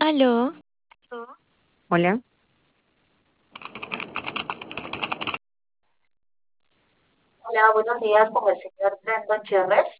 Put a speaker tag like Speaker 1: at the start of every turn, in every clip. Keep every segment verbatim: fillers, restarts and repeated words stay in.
Speaker 1: Aló,
Speaker 2: Hola,
Speaker 3: Hola, buenos días con el señor Brandon Cherres.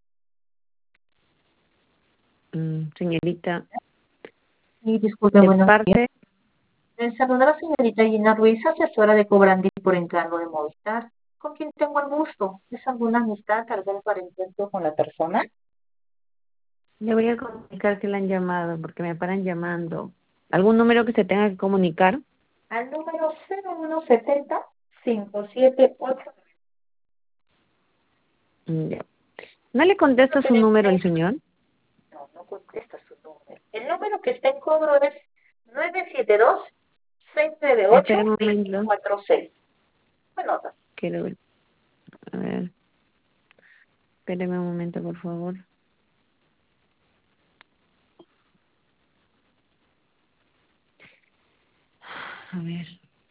Speaker 2: mm, señorita,
Speaker 3: Y disculpe,
Speaker 2: de
Speaker 3: buenos días.
Speaker 2: parte,
Speaker 3: Me saluda la señorita Gina Ruiz, asesora de Cobrandi por encargo de Movistar. ¿Con quién tengo el gusto? ¿Es alguna amistad, algún parentesco con la persona?
Speaker 2: le voy a comunicar que la han llamado porque me paran llamando. ¿Algún número que se tenga que comunicar?
Speaker 3: Al número cero uno setenta cinco siete ocho.
Speaker 2: Mm, ya. ¿No le contesta su número el señor?
Speaker 3: No, no contesta su número. El número que está en cobro es nueve siete dos seis nueve ocho
Speaker 2: Espera un
Speaker 3: dos
Speaker 2: momento,
Speaker 3: cuatro seis. Bueno,
Speaker 2: quiero ver. A ver, espéreme un momento, por favor. A ver,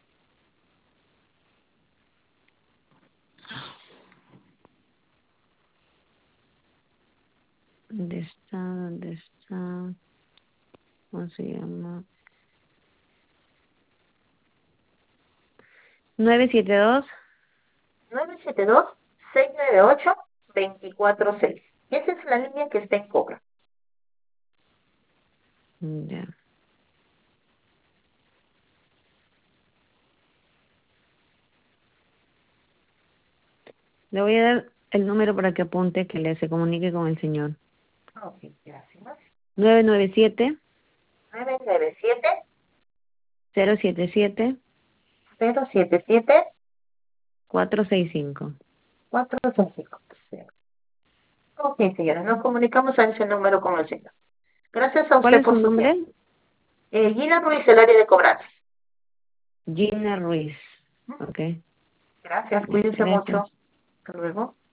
Speaker 2: ¿dónde está? ¿Dónde está? ¿Cómo se llama? Nueve siete dos.
Speaker 3: nueve siete dos seis nueve ocho dos cuatro seis. Esa es la línea que está en cobro.
Speaker 2: Mm, ya. Le voy a dar el número para que apunte que le se comunique con el señor.
Speaker 3: Ok, gracias.
Speaker 2: Nueve nueve siete
Speaker 3: nueve nueve siete
Speaker 2: cero siete siete
Speaker 3: cero siete siete
Speaker 2: cuatro seis cinco.
Speaker 3: cuatro cinco. Ok, señora, nos comunicamos a ese número con el señor. Gracias a
Speaker 2: ¿Cuál
Speaker 3: usted
Speaker 2: es su
Speaker 3: por su tiempo.
Speaker 2: nombre?
Speaker 3: Eh, Gina Ruiz, el área de cobranzas.
Speaker 2: Gina Ruiz. Ok,
Speaker 3: Gracias,
Speaker 2: ya,
Speaker 3: cuídese
Speaker 2: gracias.
Speaker 3: mucho. Hasta luego.